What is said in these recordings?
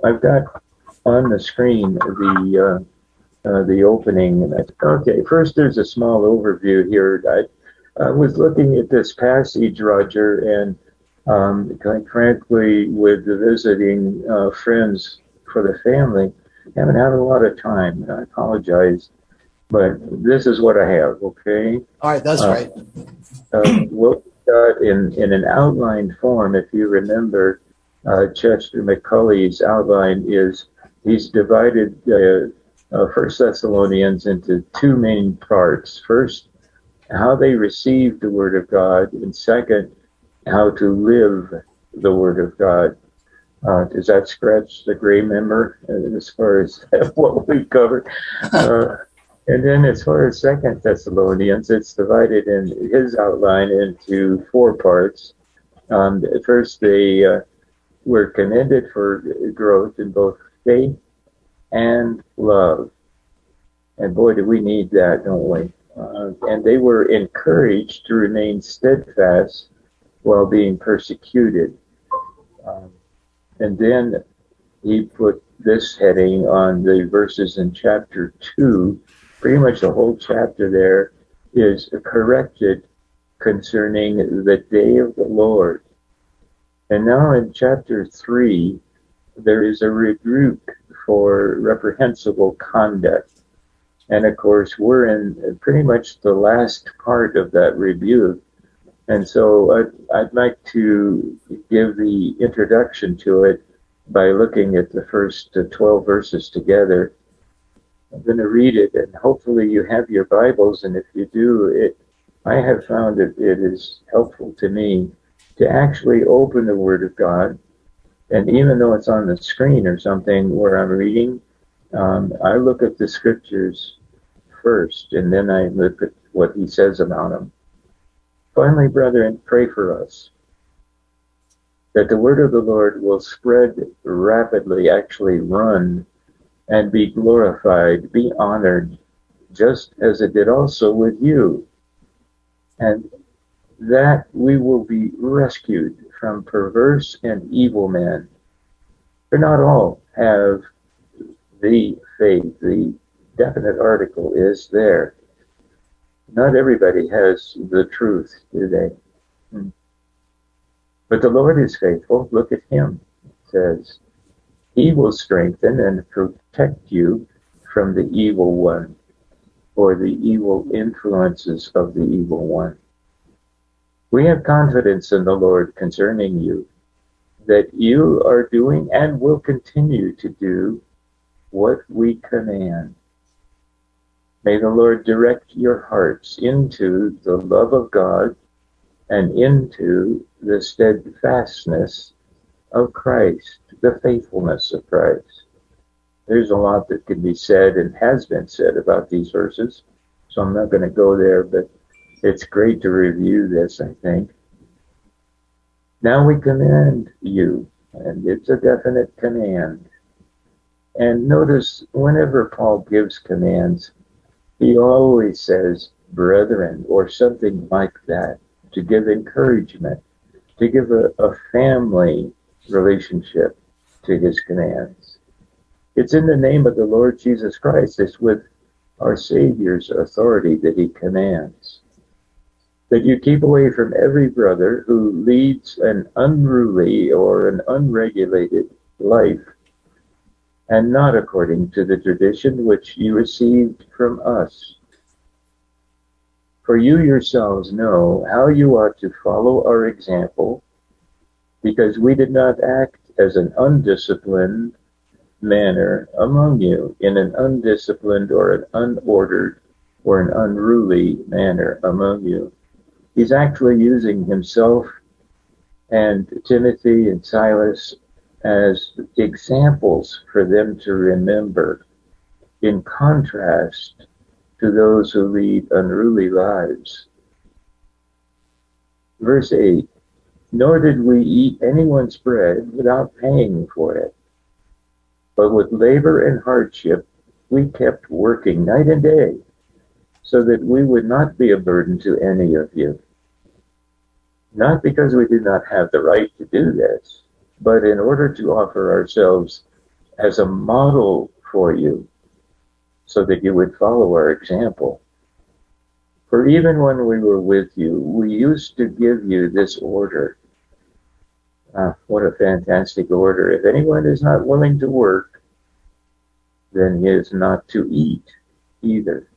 I've got on the screen the opening. Okay, first there's a small overview here. I was looking at this passage, Roger, and quite frankly, with the visiting friends for the family, haven't had a lot of time. I apologize, but this is what I have. Okay. All right, that's great. What we got in an outlined form, if you remember, Chester McCulley's outline is he's divided First Thessalonians into two main parts. First, how they received the Word of God, and second, how to live the Word of God. Does that scratch the gray member as far as what we covered? And then as far as Second Thessalonians, it's divided in his outline into four parts. First, they were commended for growth in both faith and love. And boy, do we need that, don't we? And they were encouraged to remain steadfast while being persecuted. And then he put this heading on the verses in chapter 2. Pretty much the whole chapter there is corrected concerning the day of the Lord. And now in chapter 3, there is a rebuke for reprehensible conduct. And of course, we're in pretty much the last part of that rebuke. And so I'd like to give the introduction to it by looking at the first 12 verses together. I'm going to read it, and hopefully you have your Bibles, and if you do, I have found that it is helpful to me to actually open the Word of God, and even though it's on the screen or something where I'm reading, I look at the Scriptures first, and then I look at what he says about them. Finally, brethren, pray for us, that the word of the Lord will spread rapidly, actually run, and be glorified, be honored, just as it did also with you, and that we will be rescued from perverse and evil men. For not all have the faith. The definite article is there. Not everybody has the truth, do they? But the Lord is faithful. Look at him. It says, he will strengthen and protect you from the evil one, or the evil influences of the evil one. We have confidence in the Lord concerning you, that you are doing and will continue to do what we command. May the Lord direct your hearts into the love of God and into the steadfastness of Christ, the faithfulness of Christ. There's a lot that can be said and has been said about these verses, so I'm not going to go there, but it's great to review this, I think. Now we command you, and it's a definite command. And notice, whenever Paul gives commands, he always says, brethren, or something like that, to give encouragement, to give a family relationship to his commands. It's in the name of the Lord Jesus Christ. It's with our Savior's authority that he commands. That you keep away from every brother who leads an unruly or an unregulated life, and not according to the tradition which you received from us. For you yourselves know how you ought to follow our example, because we did not act as an undisciplined manner among you, in an undisciplined or an unordered or an unruly manner among you. He's actually using himself and Timothy and Silas as examples for them to remember, in contrast to those who lead unruly lives. Verse 8, nor did we eat anyone's bread without paying for it, but with labor and hardship we kept working night and day, so that we would not be a burden to any of you. Not because we did not have the right to do this, but in order to offer ourselves as a model for you so that you would follow our example. For even when we were with you, we used to give you this order. What a fantastic order. If anyone is not willing to work, then he is not to eat either.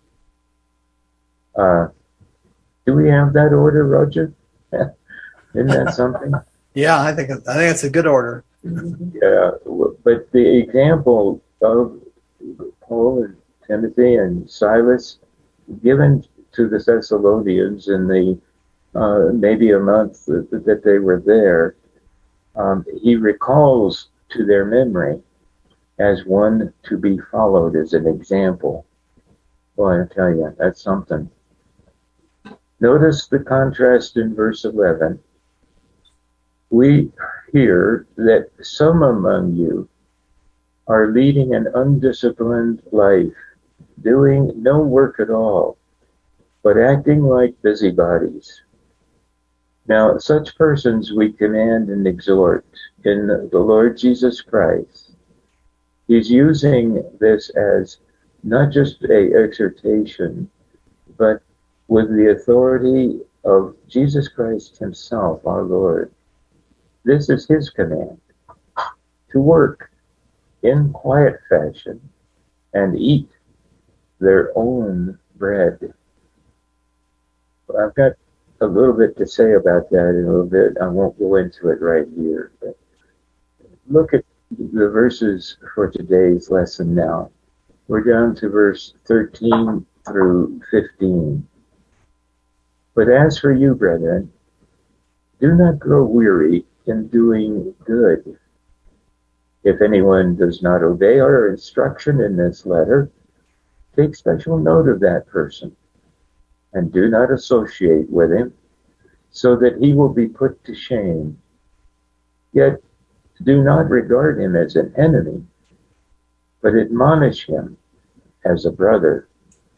Do we have that order, Roger? Isn't that something? Yeah, I think it's a good order. Yeah, but the example of Paul and Timothy and Silas given to the Thessalonians in the maybe a month that they were there, he recalls to their memory as one to be followed as an example. Boy, I tell you, that's something. Notice the contrast in verse 11. We hear that some among you are leading an undisciplined life, doing no work at all, but acting like busybodies. Now, such persons we command and exhort in the Lord Jesus Christ. He's using this as not just an exhortation, but with the authority of Jesus Christ himself, our Lord. This is his command, to work in quiet fashion and eat their own bread. I've got a little bit to say about that in a little bit. I won't go into it right here. But look at the verses for today's lesson now. We're down to verse 13 through 15. But as for you, brethren, do not grow weary in doing good. If anyone does not obey our instruction in this letter, take special note of that person and do not associate with him, so that he will be put to shame. Yet do not regard him as an enemy, but admonish him as a brother.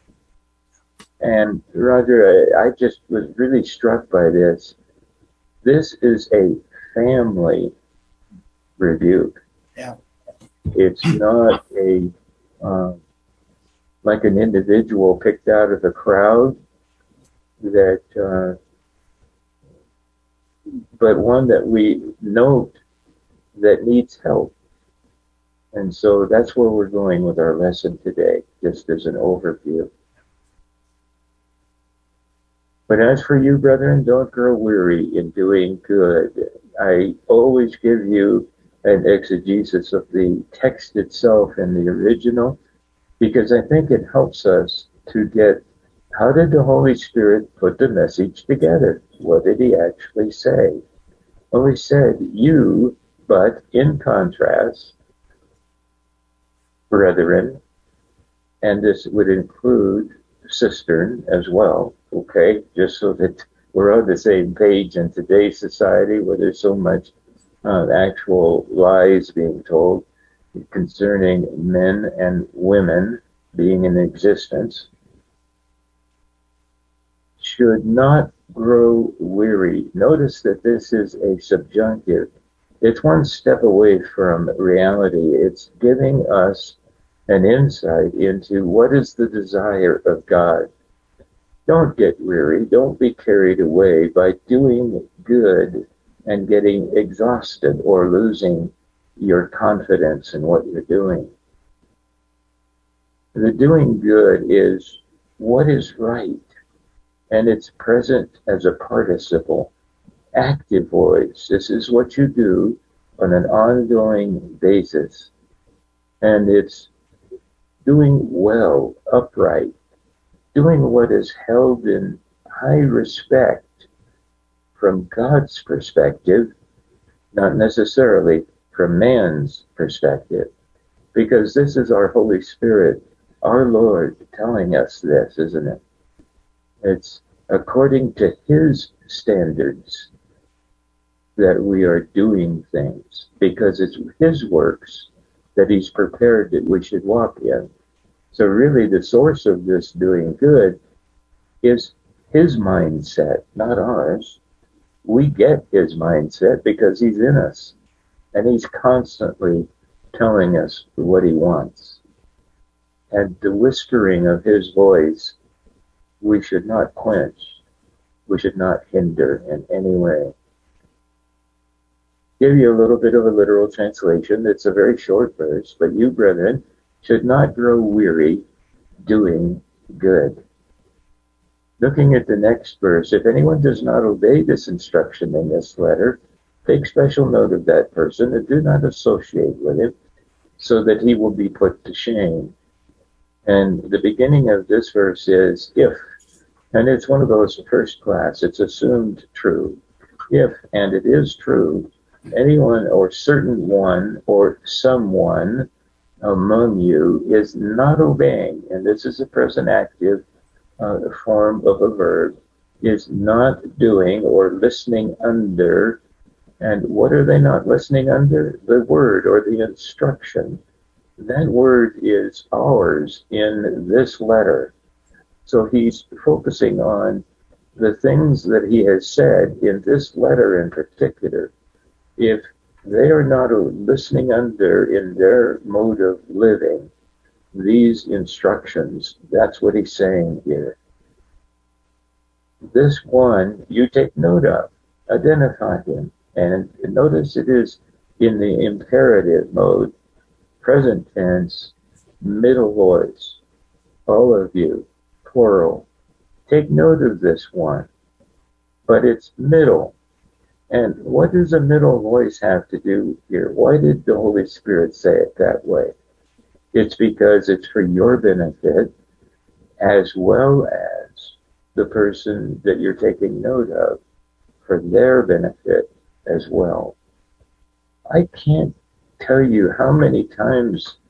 And Roger, I just was really struck by this. This is a family rebuke. Yeah. It's not a like an individual picked out of the crowd that but one that we note that needs help. And so that's where we're going with our lesson today, just as an overview. But as for you, brethren, don't grow weary in doing good. I always give you an exegesis of the text itself in the original, because I think it helps us to get how did the Holy Spirit put the message together? What did he actually say? Well, he said, you, but in contrast, brethren, and this would include cistern as well, okay, just so that we're on the same page in today's society where there's so much actual lies being told concerning men and women being in existence. Should not grow weary. Notice that this is a subjunctive. It's one step away from reality. It's giving us an insight into what is the desire of God. Don't get weary. Don't be carried away by doing good and getting exhausted or losing your confidence in what you're doing. The doing good is what is right, and it's present as a participle, active voice. This is what you do on an ongoing basis, and it's doing well, upright, doing what is held in high respect from God's perspective, not necessarily from man's perspective, because this is our Holy Spirit, our Lord, telling us this, isn't it? It's according to his standards that we are doing things, because it's his works that he's prepared that we should walk in. So really the source of this doing good is his mindset, not ours. We get his mindset because he's in us, and he's constantly telling us what he wants. And the whispering of his voice, we should not quench. We should not hinder in any way. Give you a little bit of a literal translation. It's a very short verse. But you, brethren, should not grow weary doing good. Looking at the next verse, if anyone does not obey this instruction in this letter, take special note of that person and do not associate with him, so that he will be put to shame. And the beginning of this verse is if, and it's one of those first class, it's assumed true. If, and it is true, anyone or certain one or someone among you is not obeying, and this is a present active form of a verb, is not doing or listening under. And what are they not listening under? The word or the instruction. That word is ours in this letter. So he's focusing on the things that he has said in this letter in particular. If they are not listening under in their mode of living these instructions, that's what he's saying here. This one you take note of, identify him, and notice it is in the imperative mode, present tense, middle voice, all of you, plural. Take note of this one, but it's middle. And what does a middle voice have to do here? Why did the Holy Spirit say it that way? It's because it's for your benefit as well as the person that you're taking note of, for their benefit as well. I can't tell you how many times,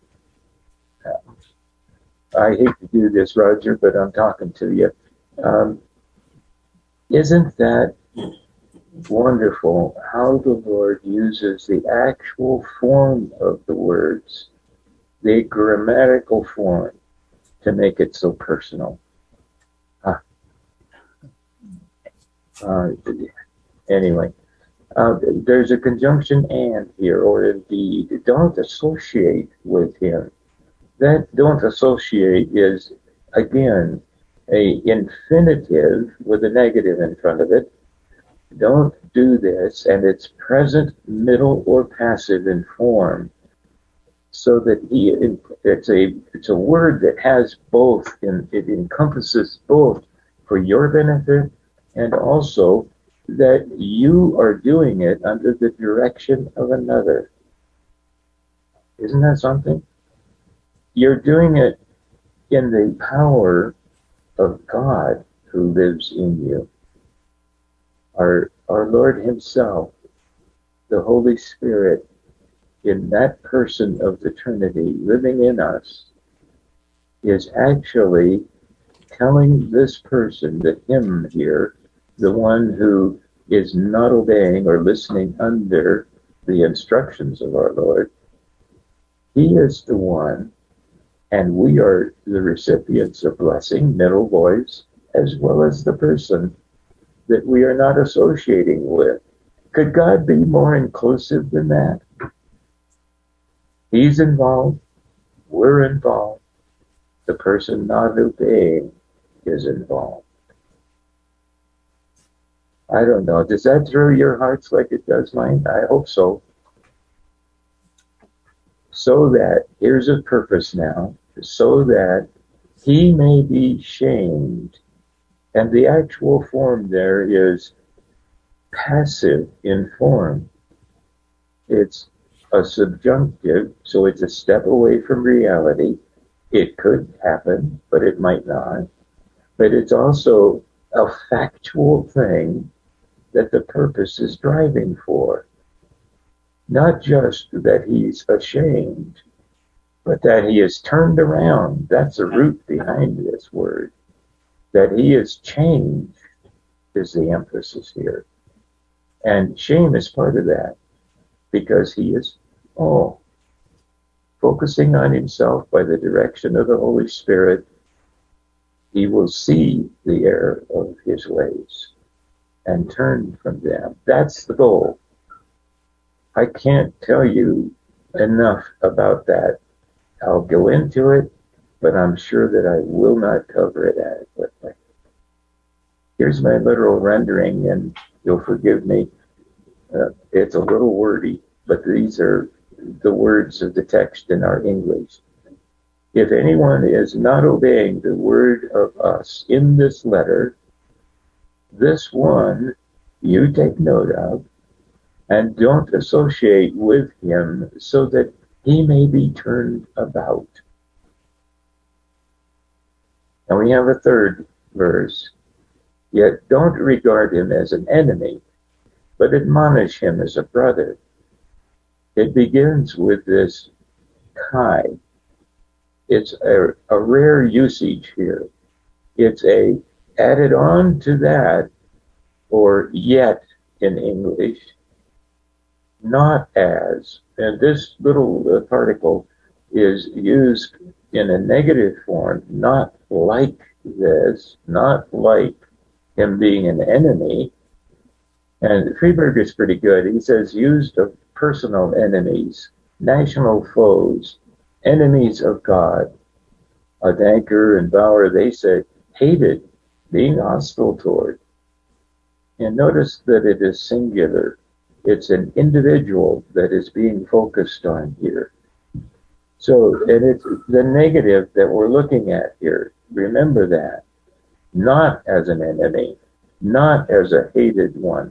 I hate to do this, Roger, but I'm talking to you. Isn't that wonderful how the Lord uses the actual form of the words, the grammatical form, to make it so personal? Anyway, there's a conjunction and here, or indeed. Don't associate with him. That don't associate is, again, a infinitive with a negative in front of it. Don't do this, and it's present, middle, or passive in form, so that it's a word that has both, and it encompasses both for your benefit, and also that you are doing it under the direction of another. Isn't that something? You're doing it in the power of God who lives in you. Our Lord himself, the Holy Spirit, in that person of the Trinity living in us, is actually telling this person, the him here, the one who is not obeying or listening under the instructions of our Lord, he is the one, and we are the recipients of blessing, middle voice, as well as the person that we are not associating with. Could God be more inclusive than that? He's involved, we're involved, the person not obeying is involved. I don't know. Does that throw your hearts like it does mine? I hope so. So that, here's a purpose now, so that he may be shamed. And the actual form there is passive in form. It's a subjunctive, so it's a step away from reality. It could happen, but it might not. But it's also a factual thing that the purpose is driving for. Not just that he's ashamed, but that he is turned around. That's the root behind this word. That he is changed is the emphasis here. And shame is part of that, because he is, focusing on himself by the direction of the Holy Spirit. He will see the error of his ways and turn from them. That's the goal. I can't tell you enough about that. I'll go into it, but I'm sure that I will not cover it adequately. Here's my literal rendering, and you'll forgive me. It's a little wordy, but these are the words of the text in our English. If anyone is not obeying the word of us in this letter, this one you take note of, and don't associate with him so that he may be turned about. And we have a third verse. Yet don't regard him as an enemy, but admonish him as a brother. It begins with this kai. It's a rare usage here. It's a added on to that, or yet in English, not as. And this little particle is used in a negative form, not like this, not like him being an enemy. And Freeberg is pretty good. He says, used of personal enemies, national foes, enemies of God. Danker and Bauer, they say, hated, being hostile toward. And notice that it is singular. It's an individual that is being focused on here. So, and it's the negative that we're looking at here. Remember that. Not as an enemy, not as a hated one.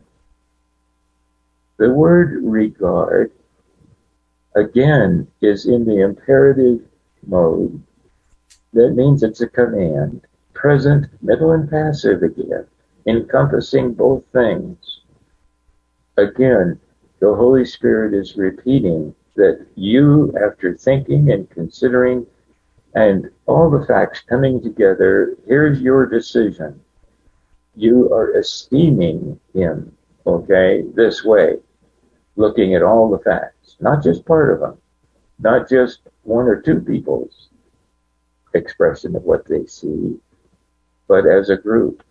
The word regard, again, is in the imperative mode. That means it's a command, present, middle, and passive again, encompassing both things. Again, the Holy Spirit is repeating that you, after thinking and considering and all the facts coming together, here's your decision. You are esteeming him, okay, this way, looking at all the facts, not just part of them, not just one or two people's expression of what they see, but as a group.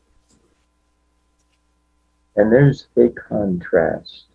And there's a contrast.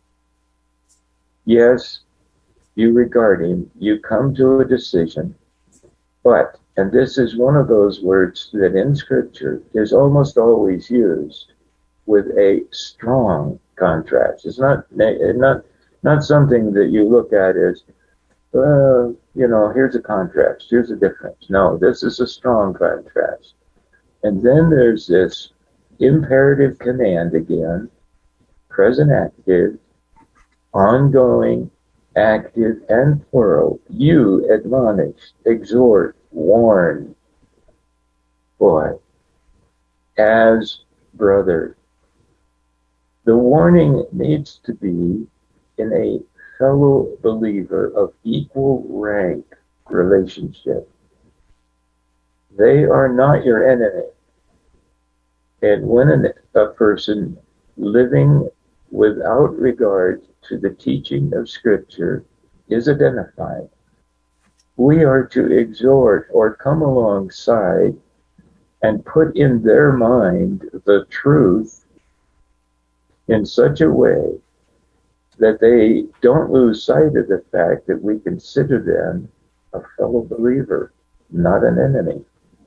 Yes, you regard him, you come to a decision, but, and this is one of those words that in Scripture is almost always used with a strong contrast. It's not something that you look at as, here's a contrast, here's a difference. No, this is a strong contrast. And then there's this imperative command again, present active, ongoing, active, and plural. You admonish, exhort, warn. Boy, as brother. The warning needs to be in a fellow believer of equal rank relationship. They are not your enemy. And when a person living without regard to the teaching of Scripture is identified, we are to exhort or come alongside and put in their mind the truth in such a way that they don't lose sight of the fact that we consider them a fellow believer, not an enemy.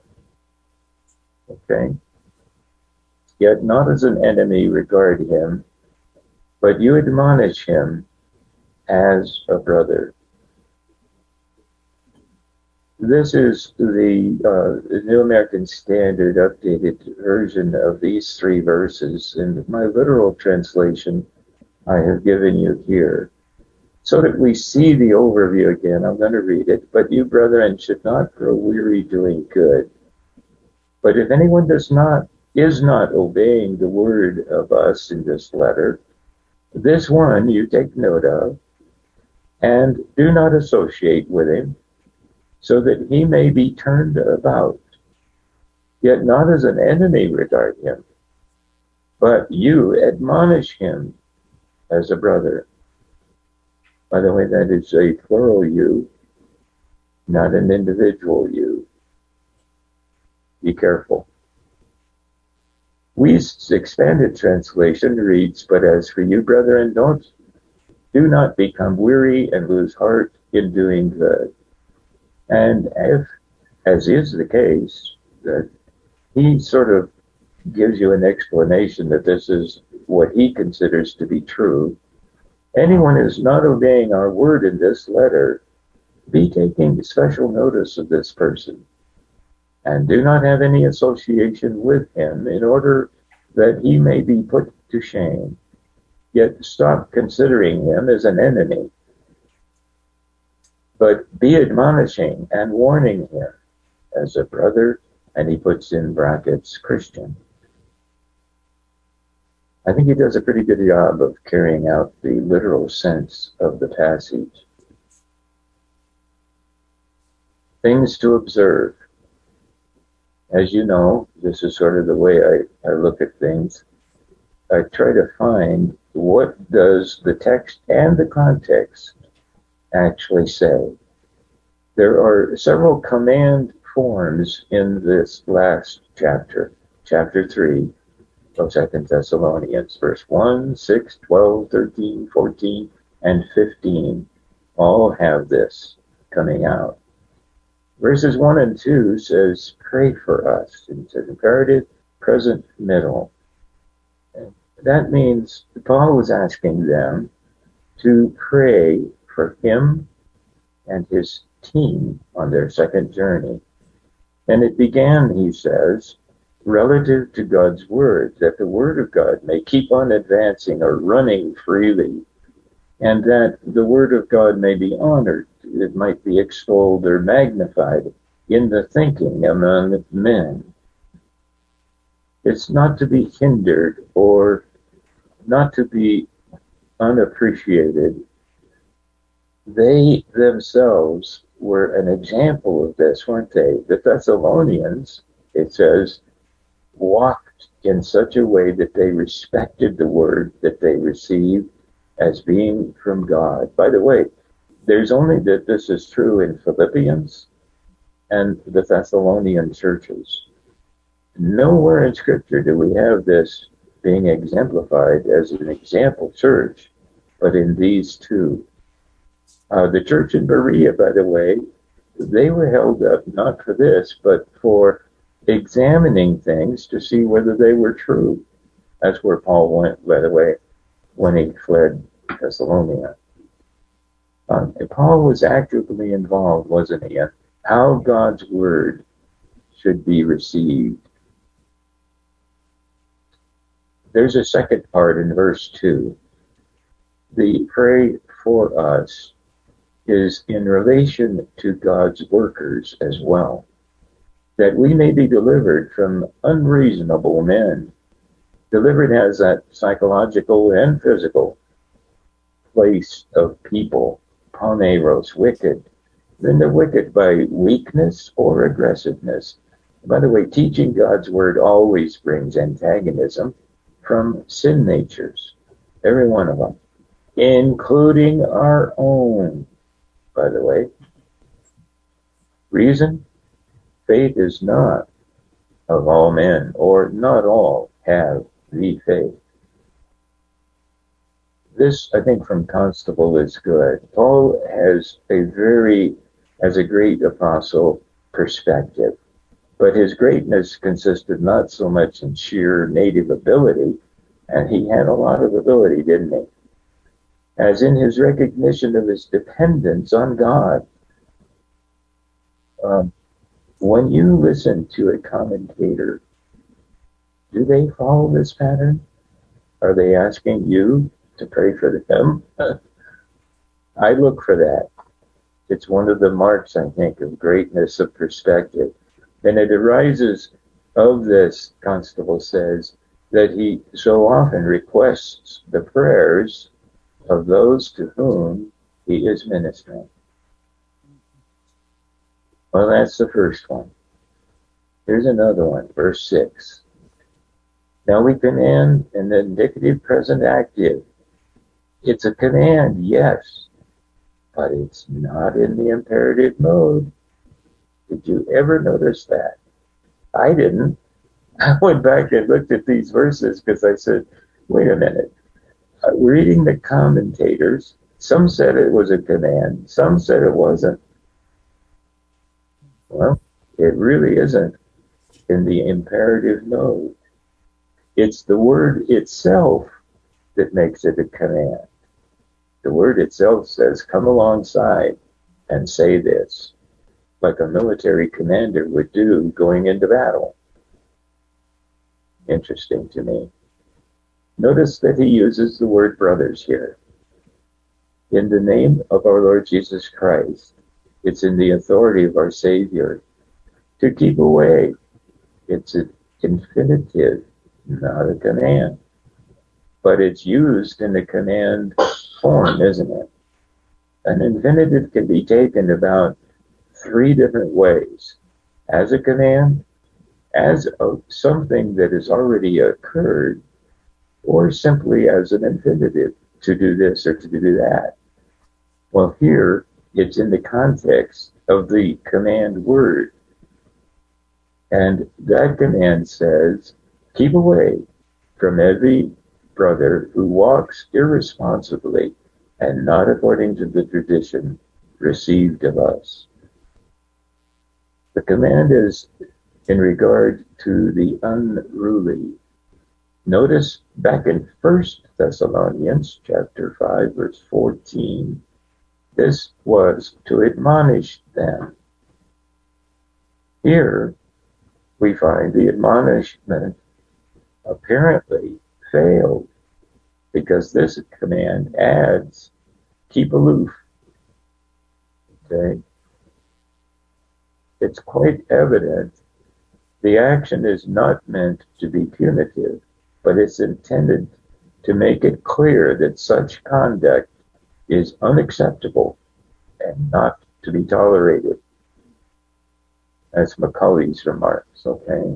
Okay? Yet not as an enemy regard him, but you admonish him as a brother. This is the New American Standard updated version of these three verses, and my literal translation I have given you here. So that we see the overview again, I'm going to read it. But you, brethren, should not grow weary doing good. But if anyone is not obeying the word of us in this letter, this one you take note of, and do not associate with him, so that he may be turned about. Yet not as an enemy regard him, but you admonish him as a brother. By the way, that is a plural you, not an individual you. Be careful. Wuest's expanded translation reads, but as for you, brethren, don't Do not become weary and lose heart in doing good. And if, as is the case, that he sort of gives you an explanation that this is what he considers to be true, anyone who's not obeying our word in this letter, be taking special notice of this person, and do not have any association with him, in order that he may be put to shame. Yet stop considering him as an enemy, but be admonishing and warning him as a brother, and he puts in brackets, Christian. I think he does a pretty good job of carrying out the literal sense of the passage. Things to observe. As you know, this is sort of the way I look at things. I try to find what does the text and the context actually say. There are several command forms in this last chapter, chapter 3 of 2 Thessalonians, verse 1, 6, 12, 13, 14, and 15 all have this coming out. Verses 1 and 2 says, pray for us. It's an imperative, present, middle. And that means Paul was asking them to pray for him and his team on their second journey. And it began, he says, relative to God's word, that the word of God may keep on advancing or running freely, and that the word of God may be honored. It might be extolled or magnified in the thinking among men. It's not to be hindered or not to be unappreciated. They themselves were an example of this, weren't they? The Thessalonians, it says, walked in such a way that they respected the word that they received as being from God. By the way, there's only that this is true in Philippians and the Thessalonian churches. Nowhere in Scripture do we have this being exemplified as an example church, but in these two. The church in Berea, by the way, they were held up not for this, but for examining things to see whether they were true. That's where Paul went, by the way, when he fled Thessalonica. Paul was actively involved, wasn't he, in how God's word should be received. There's a second part in verse 2. The pray for us is in relation to God's workers as well, that we may be delivered from unreasonable men. Delivered has that psychological and physical place of people, poneros, wicked. Then they're wicked by weakness or aggressiveness. By the way, teaching God's word always brings antagonism from sin natures, every one of them, including our own, by the way. Reason? Faith is not of all men, or not all have the faith. This, I think, from Constable is good. Paul has a great apostle perspective, but his greatness consisted not so much in sheer native ability, and he had a lot of ability, didn't he? As in his recognition of his dependence on God. When you listen to a commentator, do they follow this pattern? Are they asking you to pray for them? I look for that. It's one of the marks, I think, of greatness of perspective. And it arises of this, Constable says, that he so often requests the prayers of those to whom he is ministering. Well, that's the first one. Here's another one, verse 6. Now we command in the indicative present active. It's a command, yes, but it's not in the imperative mode. Did you ever notice that? I didn't. I went back and looked at these verses because I said, wait a minute. Reading the commentators, Some said it was a command. Some said it wasn't. Well, it really isn't in the imperative mode. It's the word itself that makes it a command. The word itself says, come alongside and say this, like a military commander would do going into battle. Interesting to me. Notice that he uses the word brothers here. In the name of our Lord Jesus Christ, it's in the authority of our Savior to keep away. It's an infinitive, not a command. But it's used in the command form, isn't it? An infinitive can be taken about 3 different ways. As a command, as something that has already occurred, or simply as an infinitive, to do this or to do that. Well, here, it's in the context of the command word. And that command says, keep away from every brother who walks irresponsibly and not according to the tradition received of us. The command is in regard to the unruly. Notice back in 1 Thessalonians chapter 5, verse 14, this was to admonish them. Here we find the admonishment apparently failed because this command adds, keep aloof. Okay? It's quite evident the action is not meant to be punitive, but it's intended to make it clear that such conduct is unacceptable and not to be tolerated. That's Macaulay's remarks, okay?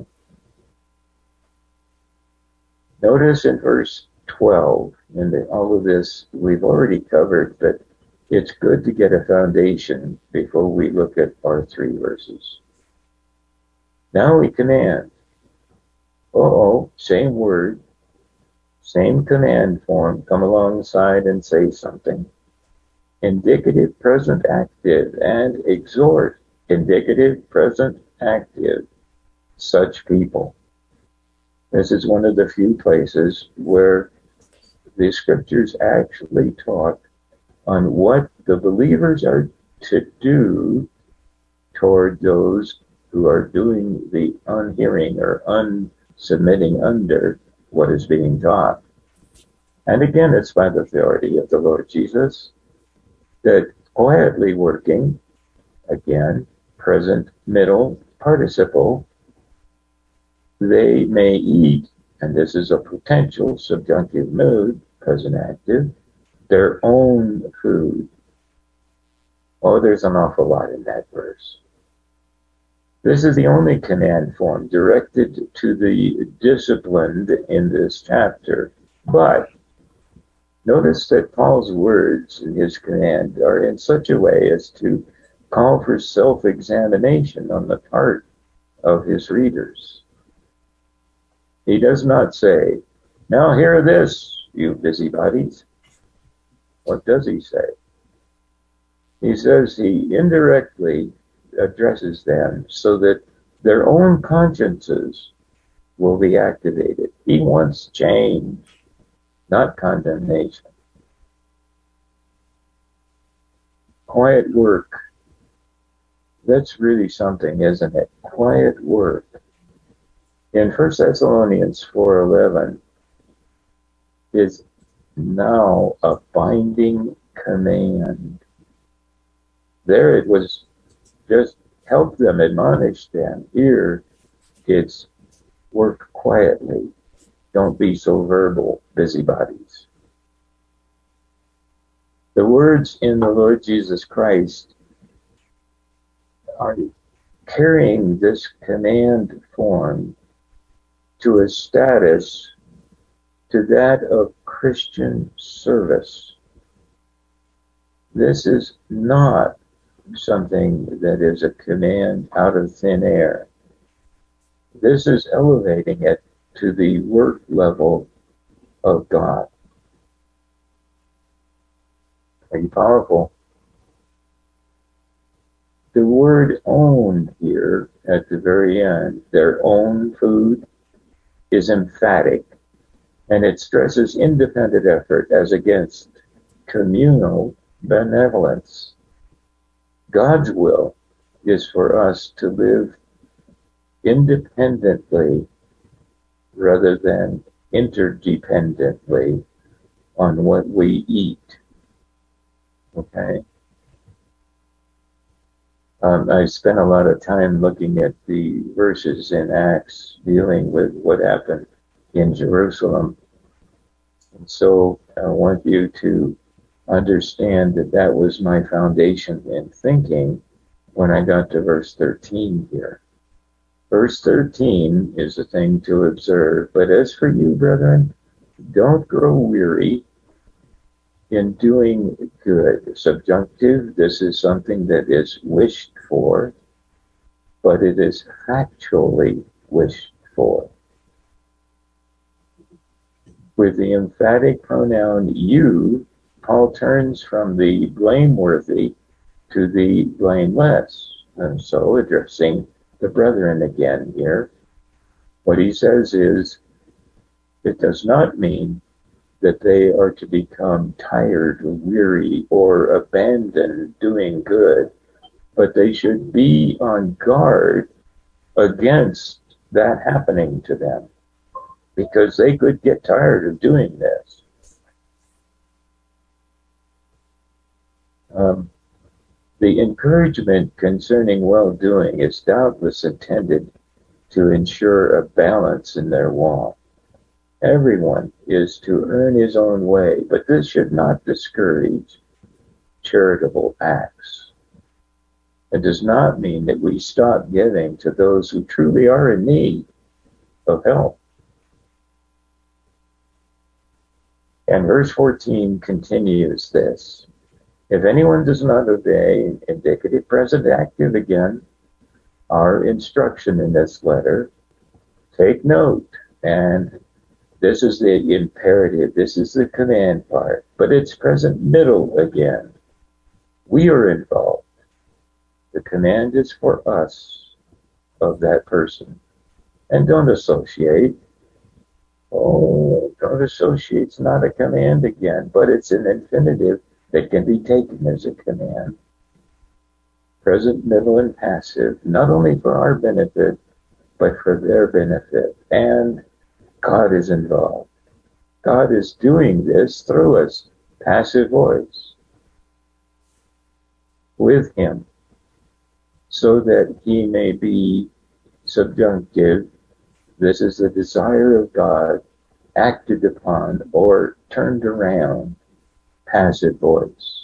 Notice in verse 12, and all of this we've already covered, but it's good to get a foundation before we look at our 3 verses. Now we command. Same word, same command form, come alongside and say something. Indicative, present, active, and exhort. Indicative, present, active. Such people. This is one of the few places where the scriptures actually talk on what the believers are to do toward those who are doing the unhearing or unsubmitting under what is being taught. And again, it's by the authority of the Lord Jesus that quietly working, again, present, middle, participle, they may eat, and this is a potential subjunctive mood, present active, their own food. Oh, there's an awful lot in that verse. This is the only command form directed to the disciplined in this chapter. But notice that Paul's words in his command are in such a way as to call for self-examination on the part of his readers. He does not say, now hear this, you busybodies. What does he say? He says he indirectly addresses them so that their own consciences will be activated. He wants change, not condemnation. Quiet work. That's really something, isn't it? Quiet work. In 1 Thessalonians 4:11 is now a binding command. There it was just help them, admonish them. Here it's work quietly. Don't be so verbal, busybodies. The words in the Lord Jesus Christ are carrying this command form to a status to that of Christian service. This is not something that is a command out of thin air. This is elevating it to the work level of God. Pretty powerful. The word own here at the very end, their own food, is emphatic, and it stresses independent effort as against communal benevolence. God's will is for us to live independently rather than interdependently on what we eat. Okay? I spent a lot of time looking at the verses in Acts dealing with what happened in Jerusalem. And so I want you to understand that that was my foundation in thinking when I got to verse 13 here. Verse 13 is a thing to observe. But as for you, brethren, don't grow weary in doing good. Subjunctive, this is something that is wished for, but it is factually wished for. With the emphatic pronoun you, Paul turns from the blameworthy to the blameless. And so addressing the brethren again here, what he says is, it does not mean that they are to become tired or weary or abandon doing good, but they should be on guard against that happening to them, because they could get tired of doing this. The encouragement concerning well-doing is doubtless intended to ensure a balance in their walk. Everyone is to earn his own way, but this should not discourage charitable acts. It does not mean that we stop giving to those who truly are in need of help. And verse 14 continues this. If anyone does not obey, indicative present active again, our instruction in this letter, take note, and this is the imperative, this is the command part, but it's present middle again. We are involved. The command is for us of that person. And don't associate. Oh, don't associate's not a command again, but it's an infinitive that can be taken as a command. Present, middle, and passive, not only for our benefit, but for their benefit. And God is involved. God is doing this through us, passive voice, with him, so that he may be subjunctive. This is the desire of God acted upon or turned around, passive voice,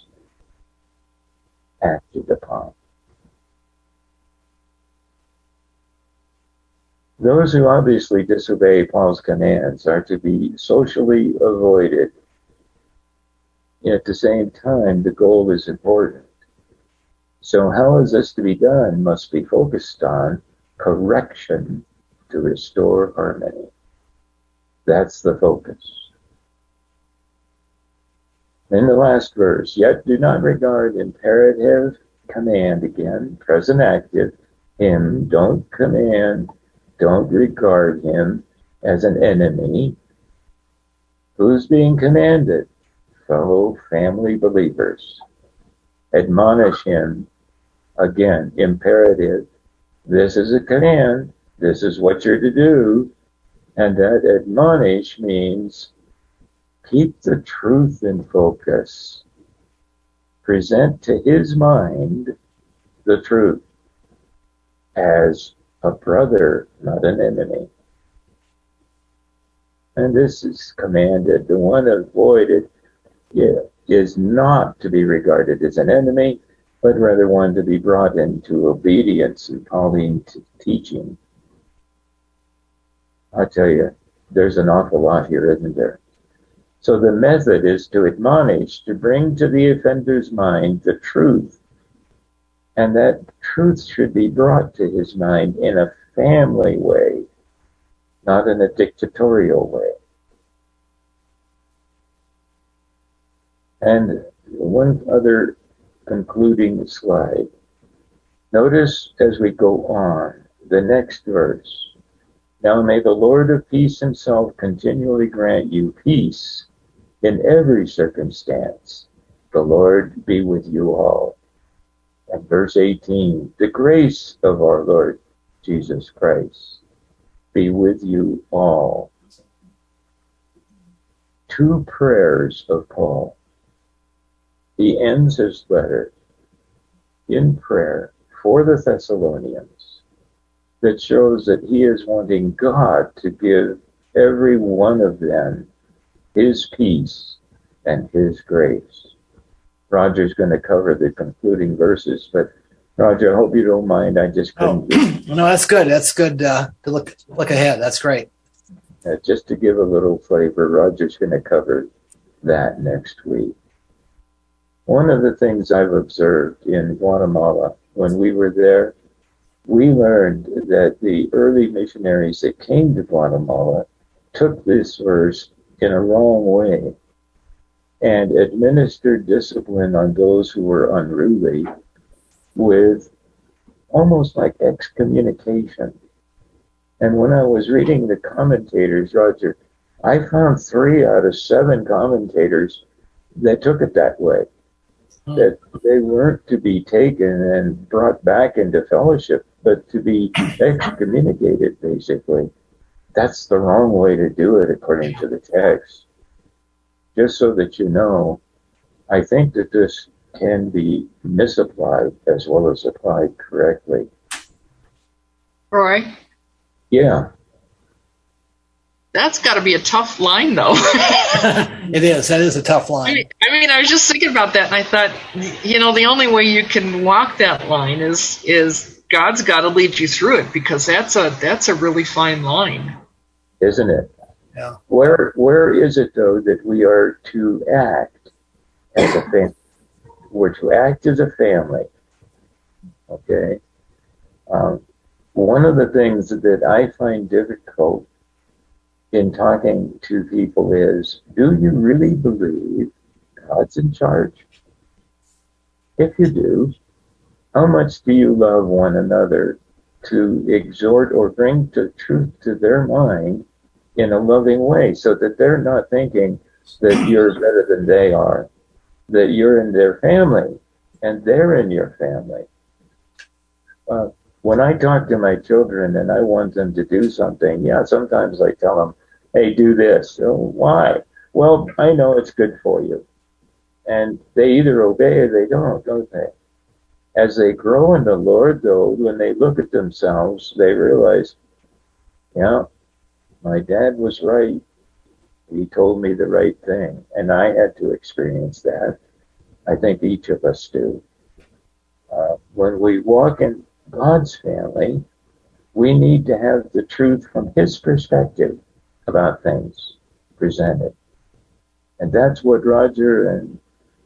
acted upon. Those who obviously disobey Paul's commands are to be socially avoided. At the same time, the goal is important. So how is this to be done must be focused on correction to restore harmony. That's the focus. In the last verse, yet do not regard imperative command again, present active, him, don't command, don't regard him as an enemy. Who's being commanded? Fellow family believers. Admonish him. Again, imperative. This is a command. This is what you're to do. And that admonish means keep the truth in focus. Present to his mind the truth as a brother, not an enemy. And this is commanded. The one avoided is not to be regarded as an enemy, but rather one to be brought into obedience and Pauline teaching. I tell you, there's an awful lot here, isn't there? So the method is to admonish, to bring to the offender's mind the truth. And that truth should be brought to his mind in a family way, not in a dictatorial way. And one other concluding slide. Notice as we go on, the next verse. Now may the Lord of peace himself continually grant you peace in every circumstance. The Lord be with you all. And verse 18, the grace of our Lord Jesus Christ be with you all. Two prayers of Paul. He ends his letter in prayer for the Thessalonians that shows that he is wanting God to give every one of them his peace and his grace. Roger's going to cover the concluding verses, but Roger, I hope you don't mind. I just couldn't. No, that's good. That's good to look ahead. That's great. Just to give a little flavor, Roger's going to cover that next week. One of the things I've observed in Guatemala when we were there, we learned that the early missionaries that came to Guatemala took this verse in a wrong way and administered discipline on those who were unruly with almost like excommunication. And when I was reading the commentators, Roger, I found 3 out of 7 commentators that took it that way, that they weren't to be taken and brought back into fellowship, but to be excommunicated, basically. That's the wrong way to do it, according to the text. Just so that you know, I think that this can be misapplied as well as applied correctly. Roy? Yeah. That's got to be a tough line, though. It is. That is a tough line. I mean, I was just thinking about that, and I thought, the only way you can walk that line is God's got to lead you through it, because that's a really fine line, isn't it? Yeah. Where is it though that we are to act as a family? We're to act as a family. Okay. One of the things that I find difficult in talking to people is, do you really believe God's in charge? If you do, how much do you love one another to exhort or bring the truth to their mind in a loving way, so that they're not thinking that you're better than they are, that you're in their family and they're in your family? When I talk to my children and I want them to do something, sometimes I tell them, hey, do this. Oh, why? Well, I know it's good for you. And they either obey or they don't they? As they grow in the Lord, though, when they look at themselves, they realize, my dad was right. He told me the right thing. And I had to experience that. I think each of us do. When we walk in God's family, we need to have the truth from his perspective about things presented. And that's what Roger and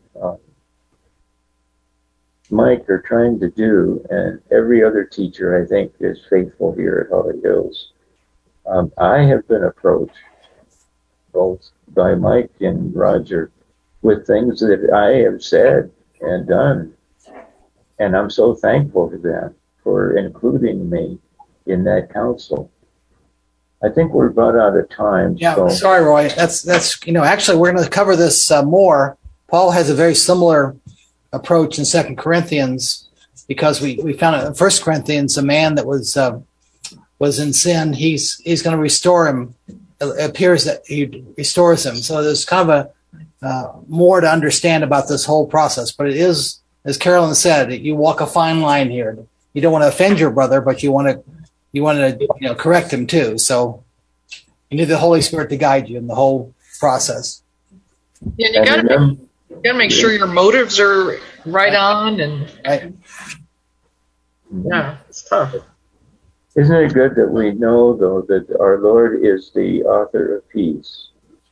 Mike are trying to do, and every other teacher, I think, is faithful here at Holly Hills. I have been approached both by Mike and Roger with things that I have said and done, and I'm so thankful to them for including me in that council. I think we're about out of time. Yeah, so. Sorry, Roy. That's actually, we're going to cover this more. Paul has a very similar approach in 2 Corinthians, because we found it in 1 Corinthians, a man that was in sin, he's going to restore him. It appears that he restores him. So there's kind of a more to understand about this whole process. But it is, as Carolyn said, you walk a fine line here. You don't want to offend your brother, but you want to correct him too. So you need the Holy Spirit to guide you in the whole process. Yeah, you got to make sure your motives are right on, and right. Yeah, it's tough. Isn't it good that we know, though, that our Lord is the author of peace?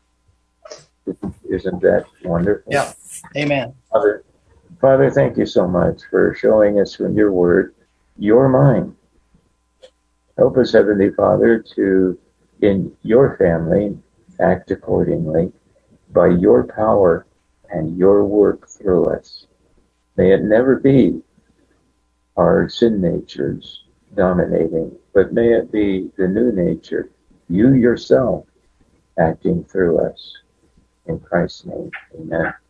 Isn't that wonderful? Yeah. Amen. Father, thank you so much for showing us from your word your mind. Help us, Heavenly Father, to, in your family, act accordingly by your power and your work through us. May it never be our sin natures dominating, but may it be the new nature, you yourself acting through us. In Christ's name, amen.